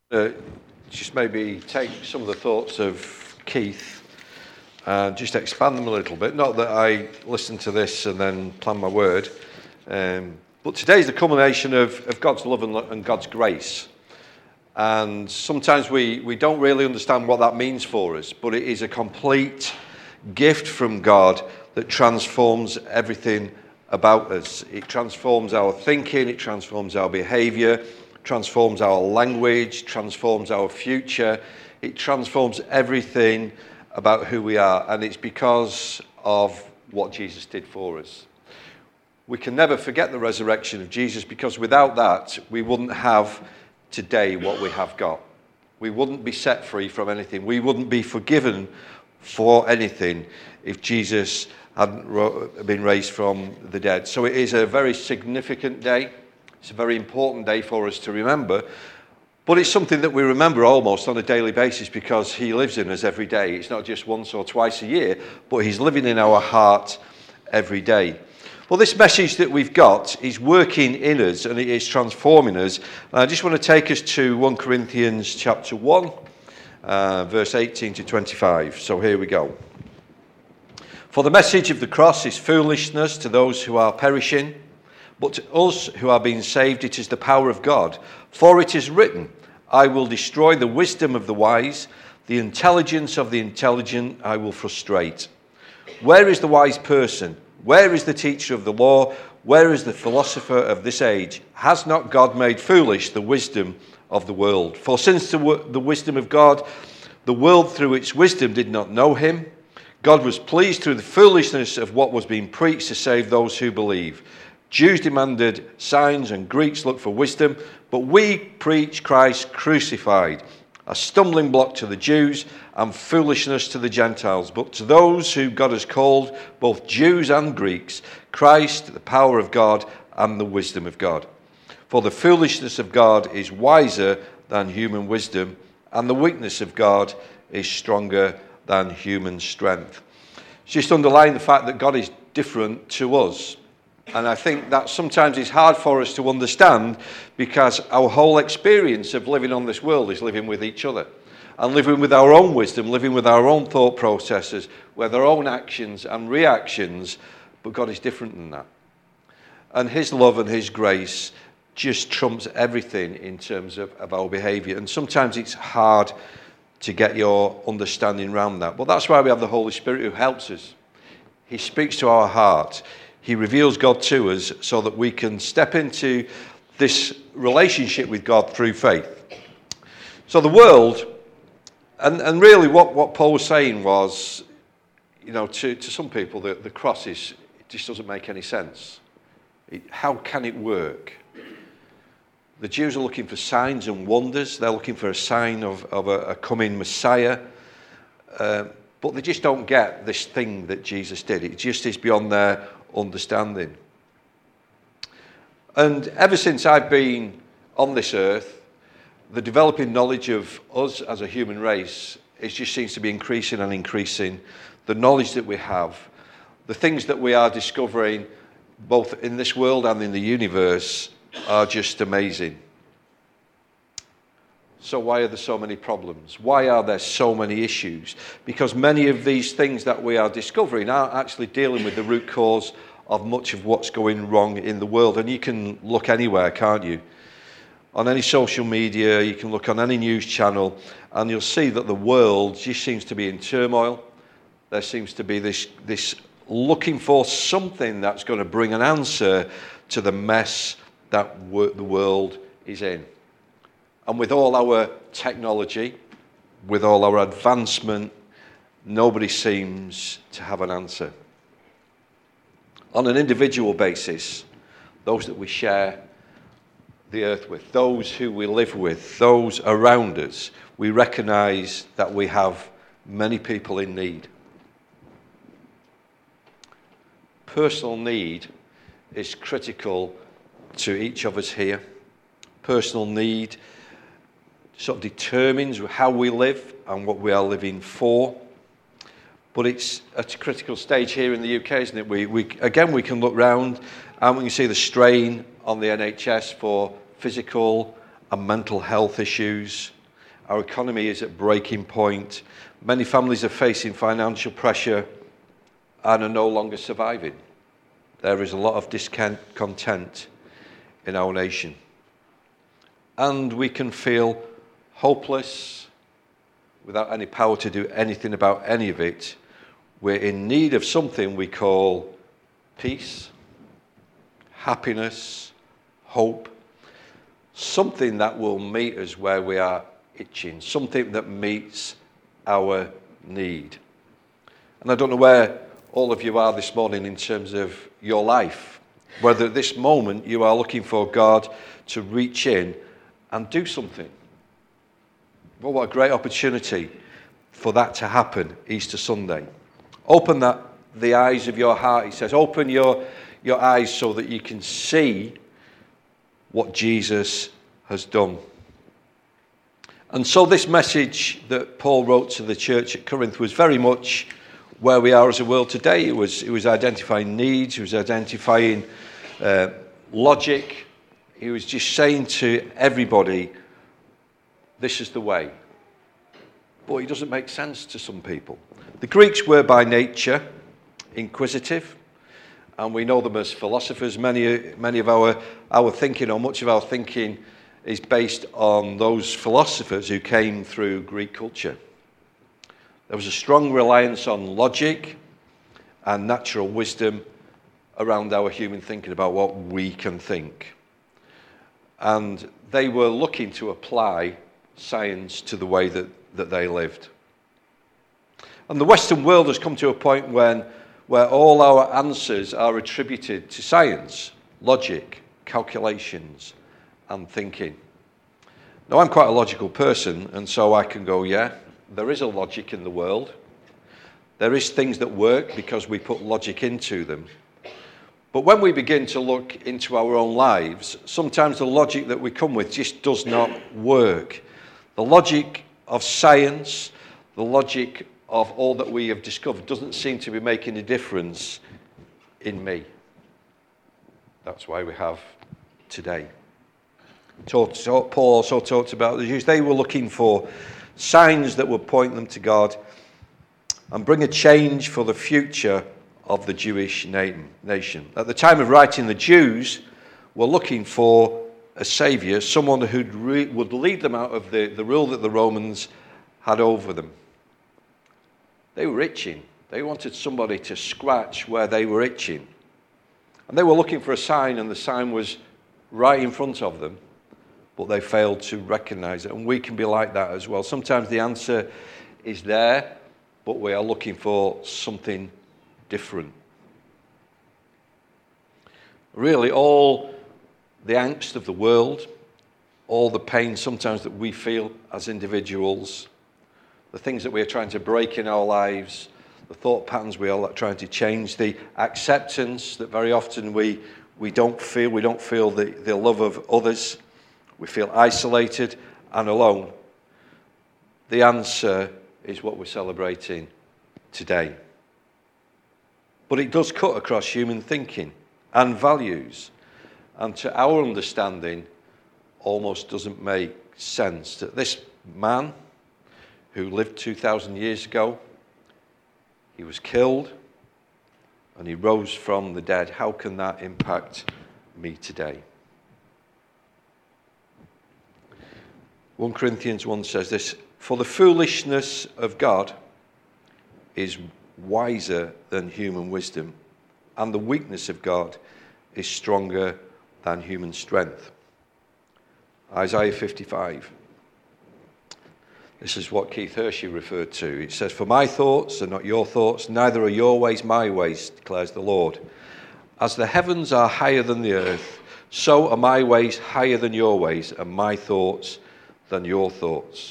Just maybe take some of the thoughts of Keith and just expand them a little bit. Not that I listen to this and then plan my word, but today's the culmination of God's love and God's grace. And sometimes we don't really understand what that means for us, but it is a complete gift from God that transforms everything about us. It transforms our thinking, it transforms our behavior, transforms our language, transforms our future. It transforms everything about who we are, and it's because of what Jesus did for us. We can never forget the resurrection of Jesus, because without that, we wouldn't have today what we have got. We wouldn't be set free from anything. We wouldn't be forgiven for anything if Jesus hadn't been raised from the dead. So it is a very significant day. It's a very important day for us to remember, but it's something that we remember almost on a daily basis because he lives in us every day. It's not just once or twice a year, but he's living in our heart every day. Well, this message that we've got is working in us and it is transforming us. I just want to take us to 1 Corinthians chapter 1, verse 18 to 25. So here we go. For the message of the cross is foolishness to those who are perishing, but to us who are being saved, it is the power of God. For it is written, I will destroy the wisdom of the wise, the intelligence of the intelligent I will frustrate. Where is the wise person? Where is the teacher of the law? Where is the philosopher of this age? Has not God made foolish the wisdom of the world? For since the wisdom of God, the world through its wisdom did not know him, God was pleased through the foolishness of what was being preached to save those who believe. Jews demanded signs and Greeks looked for wisdom, but we preach Christ crucified, a stumbling block to the Jews and foolishness to the Gentiles. But to those who God has called, both Jews and Greeks, Christ, the power of God and the wisdom of God. For the foolishness of God is wiser than human wisdom, and the weakness of God is stronger than human strength. Just underline the fact that God is different to us. And I think that sometimes it's hard for us to understand because our whole experience of living on this world is living with each other and living with our own wisdom, living with our own thought processes, with our own actions and reactions, but God is different than that. And his love and his grace just trumps everything in terms of our behaviour. And sometimes it's hard to get your understanding around that. But that's why we have the Holy Spirit who helps us. He speaks to our heart. He reveals God to us so that we can step into this relationship with God through faith. So the world, and really what Paul was saying was, you know, to some people, the cross it just doesn't make any sense. How can it work? The Jews are looking for signs and wonders. They're looking for a sign of a coming Messiah. But they just don't get this thing that Jesus did. It just is beyond their understanding. And ever since I've been on this earth, the developing knowledge of us as a human race, it just seems to be increasing and increasing. The knowledge that we have, the things that we are discovering, both in this world and in the universe, are just amazing. So why are there so many problems? Why are there so many issues? Because many of these things that we are discovering are actually dealing with the root cause of much of what's going wrong in the world. And you can look anywhere, can't you? On any social media, you can look on any news channel, and you'll see that the world just seems to be in turmoil. There seems to be this looking for something that's going to bring an answer to the mess that the world is in. And with all our technology, with all our advancement, nobody seems to have an answer. On an individual basis, those that we share the earth with, those who we live with, those around us, we recognize that we have many people in need. Personal need is critical to each of us here. Personal need sort of determines how we live and what we are living for. But it's at a critical stage here in the UK, isn't it? We can look round and we can see the strain on the NHS for physical and mental health issues. Our economy is at breaking point. Many families are facing financial pressure and are no longer surviving. There is a lot of discontent in our nation. And we can feel hopeless without any power to do anything about any of it. We're in need of something we call peace, happiness, hope, something that will meet us where we are itching, something that meets our need. And I don't know where all of you are this morning in terms of your life, whether at this moment you are looking for God to reach in and do something. Well, what a great opportunity for that to happen Easter Sunday. Open the eyes of your heart, he says. Open your eyes so that you can see what Jesus has done. And so this message that Paul wrote to the church at Corinth was very much where we are as a world today. It was identifying needs, he was identifying logic. He was just saying to everybody, this is the way. But it doesn't make sense to some people. The Greeks were by nature inquisitive, and we know them as philosophers. Many of our thinking, or much of our thinking, is based on those philosophers who came through Greek culture. There was a strong reliance on logic and natural wisdom around our human thinking about what we can think. And they were looking to apply science to the way that they lived. And the Western world has come to a point where all our answers are attributed to science, logic, calculations, and thinking. Now, I'm quite a logical person, and so I can go, yeah, there is a logic in the world. There is things that work because we put logic into them. But when we begin to look into our own lives, sometimes the logic that we come with just does not work. The logic of science, the logic of all that we have discovered doesn't seem to be making a difference in me. That's why we have today. Paul also talked about the Jews. They were looking for signs that would point them to God and bring a change for the future of the Jewish nation. At the time of writing, the Jews were looking for a saviour, someone who would lead them out of the rule that the Romans had over them. They were itching. They wanted somebody to scratch where they were itching. And they were looking for a sign, and the sign was right in front of them, but they failed to recognize it. And we can be like that as well. Sometimes the answer is there, but we are looking for something different. Really, all the angst of the world, all the pain sometimes that we feel as individuals, the things that we are trying to break in our lives, the thought patterns we are trying to change, the acceptance that very often we don't feel the love of others, we feel isolated and alone. The answer is what we're celebrating today. But it does cut across human thinking and values, and to our understanding almost doesn't make sense that this man who lived 2,000 years ago, he was killed and he rose from the dead. How can that impact me today? 1 Corinthians 1 says this, "For the foolishness of God is wiser than human wisdom, and the weakness of God is stronger than human strength." Isaiah 55. This is what Keith Hershey referred to. It says, "For my thoughts are not your thoughts, neither are your ways my ways, declares the Lord. As the heavens are higher than the earth, so are my ways higher than your ways, and my thoughts than your thoughts."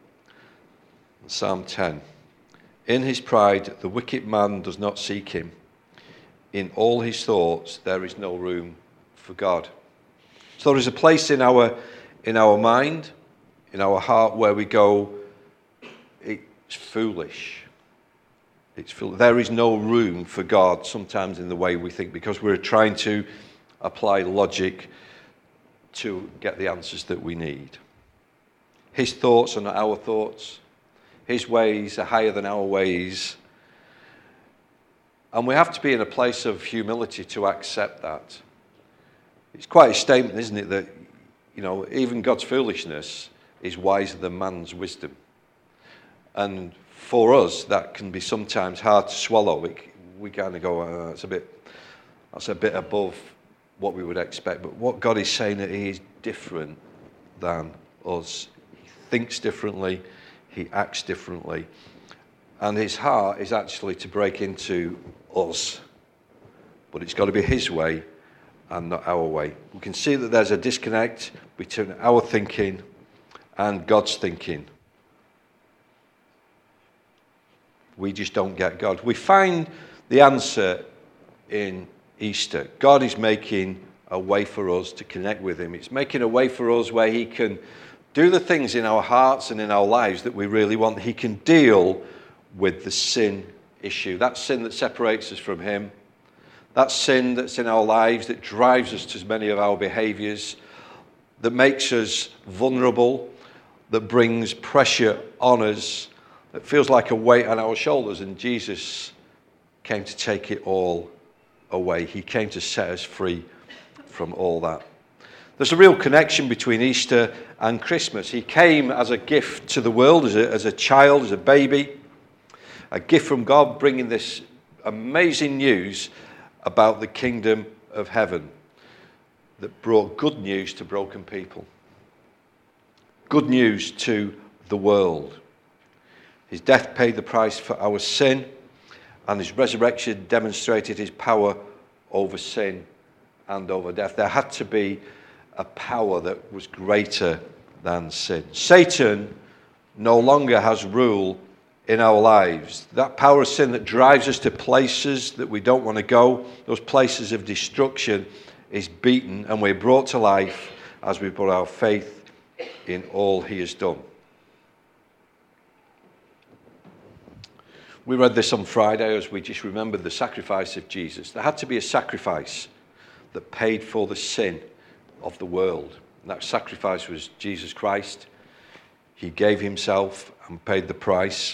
Psalm 10. "In his pride the wicked man does not seek him. In all his thoughts there is no room for God." So there is a place in our mind, in our heart, where we go, it's foolish. It's foolish. There is no room for God sometimes in the way we think, because we're trying to apply logic to get the answers that we need. His thoughts are not our thoughts. His ways are higher than our ways. And we have to be in a place of humility to accept that. It's quite a statement, isn't it, that, even God's foolishness is wiser than man's wisdom. And for us, that can be sometimes hard to swallow. We kind of go, that's a bit above what we would expect. But what God is saying, that he is different than us. He thinks differently. He acts differently. And his heart is actually to break into us. But it's got to be his way and not our way. We can see that there's a disconnect between our thinking and God's thinking. We just don't get God. We find the answer in Easter. God is making a way for us to connect with him. It's making a way for us where he can do the things in our hearts and in our lives that we really want. He can deal with the sin issue. That sin that separates us from him. That sin that's in our lives that drives us to many of our behaviours, that makes us vulnerable, that brings pressure on us, that feels like a weight on our shoulders. And Jesus came to take it all away. He came to set us free from all that. There's a real connection between Easter and Christmas. He came as a gift to the world, as a child, as a baby, a gift from God, bringing this amazing news about the kingdom of heaven that brought good news to broken people, good news to the world. His death paid the price for our sin, and his resurrection demonstrated his power over sin and over death. There had to be a power that was greater than sin. Satan no longer has rule in our lives. That power of sin that drives us to places that we don't want to go, those places of destruction, is beaten, and we're brought to life as we put our faith in all he has done. We read this on Friday as we just remembered the sacrifice of Jesus. There had to be a sacrifice that paid for the sin of the world. And that sacrifice was Jesus Christ. He gave himself and paid the price.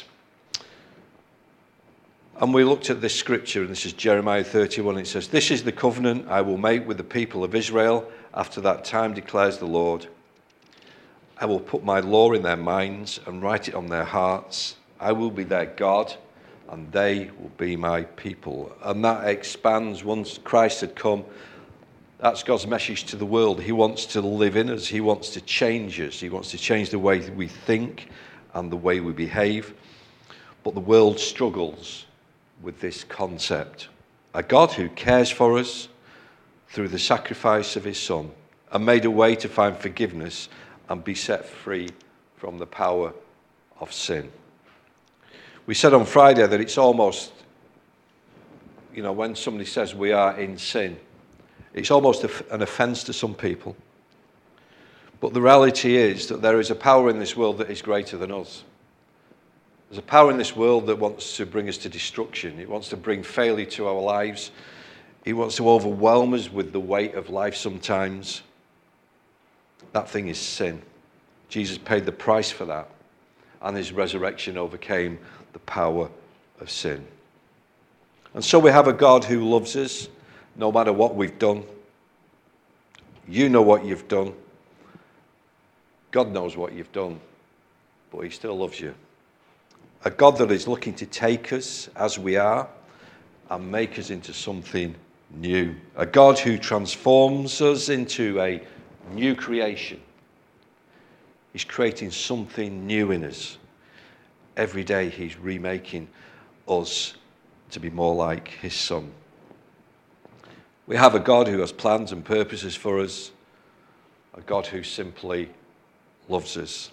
And we looked at this scripture, and this is Jeremiah 31. It says, "This is the covenant I will make with the people of Israel after that time, declares the Lord. I will put my law in their minds and write it on their hearts. I will be their God, and they will be my people." And that expands once Christ had come. That's God's message to the world. He wants to live in us. He wants to change us. He wants to change the way we think and the way we behave. But the world struggles with this concept. A God who cares for us through the sacrifice of his Son and made a way to find forgiveness and be set free from the power of sin. We said on Friday that it's almost, when somebody says we are in sin, it's almost an offence to some people. But the reality is that there is a power in this world that is greater than us. There's a power in this world that wants to bring us to destruction. It wants to bring failure to our lives. It wants to overwhelm us with the weight of life sometimes. That thing is sin. Jesus paid the price for that, and his resurrection overcame the power of sin. And so we have a God who loves us no matter what we've done. You know what you've done. God knows what you've done, but he still loves you. A God that is looking to take us as we are and make us into something new. A God who transforms us into a new creation. He's creating something new in us. Every day he's remaking us to be more like his Son. We have a God who has plans and purposes for us. A God who simply loves us.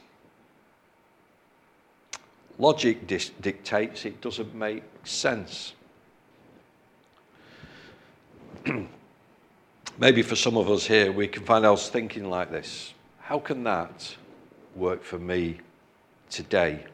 Logic dictates it doesn't make sense. Maybe for some of us here, we can find ourselves thinking like this. How can that work for me today?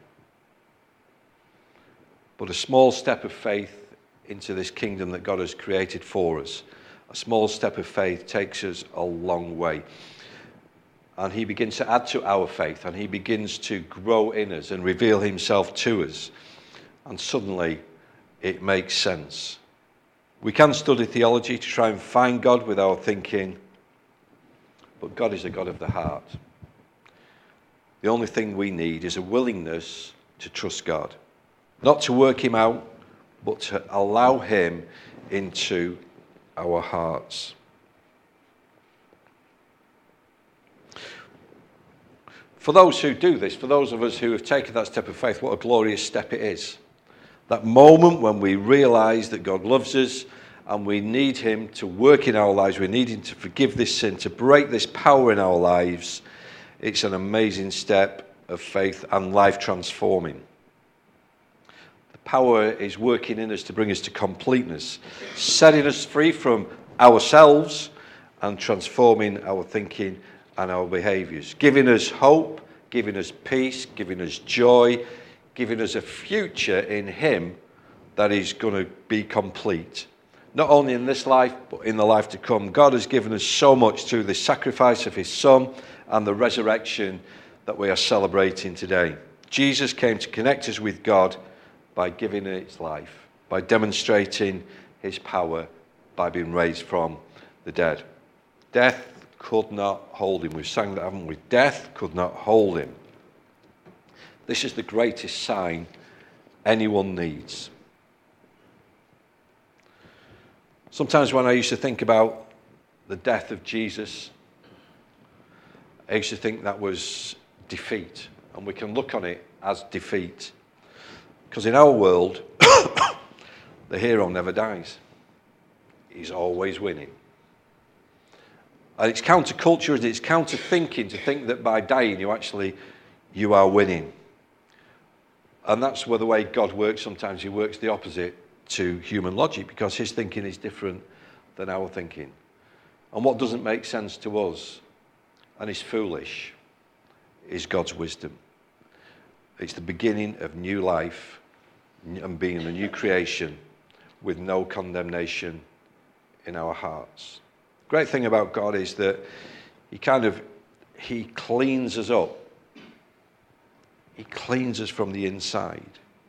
But a small step of faith into this kingdom that God has created for us, a small step of faith takes us a long way. and he begins to add to our faith, and he begins to grow in us and reveal himself to us. And suddenly it makes sense. We can study theology to try and find God with our thinking, but God is a God of the heart. The only thing we need is a willingness to trust God. Not to work him out, but to allow him into our hearts. For those who do this, for those of us who have taken that step of faith, what a glorious step it is. That moment when we realize that God loves us and we need him to work in our lives, we need him to forgive this sin, to break this power in our lives. It's an amazing step of faith and life transforming. The power is working in us to bring us to completeness, setting us free from ourselves and transforming our thinking and our behaviours, giving us hope, giving us peace, giving us joy, giving us a future in him that is going to be complete. Not only in this life, but in the life to come. God has given us so much through the sacrifice of his Son and the resurrection that we are celebrating today. Jesus came to connect us with God by giving his life, by demonstrating his power, by being raised from the dead. Death could not hold him. We've sang that, haven't we? Death could not hold him. This is the greatest sign anyone needs. Sometimes when I used to think about the death of Jesus, I used to think that was defeat. And we can look on it as defeat. Because in our world, the hero never dies. He's always winning. And it's counterculture, and it's counter-thinking to think that by dying you are winning. And that's where the way God works. Sometimes he works the opposite to human logic because his thinking is different than our thinking. And what doesn't make sense to us and is foolish is God's wisdom. It's the beginning of new life and being a new creation with no condemnation in our hearts. Great thing about God is that he cleans us up. He cleans us from the inside.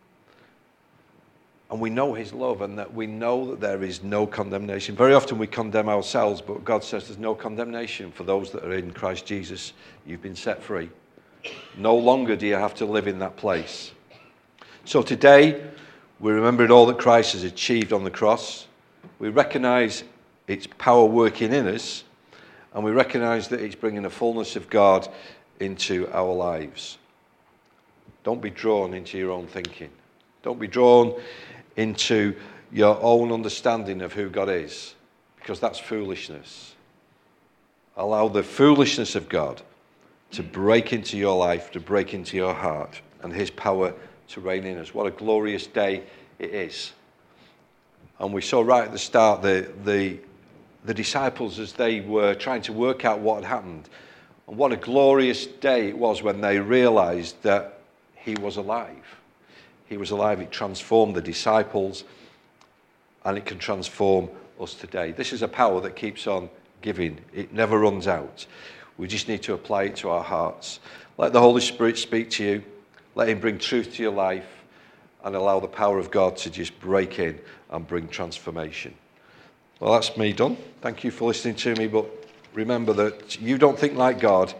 And we know his love, and that we know that there is no condemnation. Very often we condemn ourselves, but God says there's no condemnation for those that are in Christ Jesus. You've been set free. No longer do you have to live in that place. So today, we're remembering all that Christ has achieved on the cross. We recognize its power working in us, and we recognize that it's bringing the fullness of God into our lives. Don't be drawn into your own thinking. Don't be drawn into your own understanding of who God is, because that's foolishness. Allow the foolishness of God to break into your life, to break into your heart, and his power to reign in us. What a glorious day it is. And we saw right at the start the disciples as they were trying to work out what had happened. And what a glorious day it was when they realized that he was alive. He was alive. It transformed the disciples, and it can transform us today. This is a power that keeps on giving. It never runs out. We just need to apply it to our hearts. Let the Holy Spirit speak to you. Let him bring truth to your life, and allow the power of God to just break in and bring transformation. Well, that's me done. Thank you for listening to me, but remember that you don't think like God.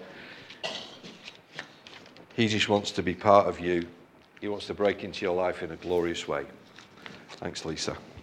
He just wants to be part of you. He wants to break into your life in a glorious way. Thanks, Lisa.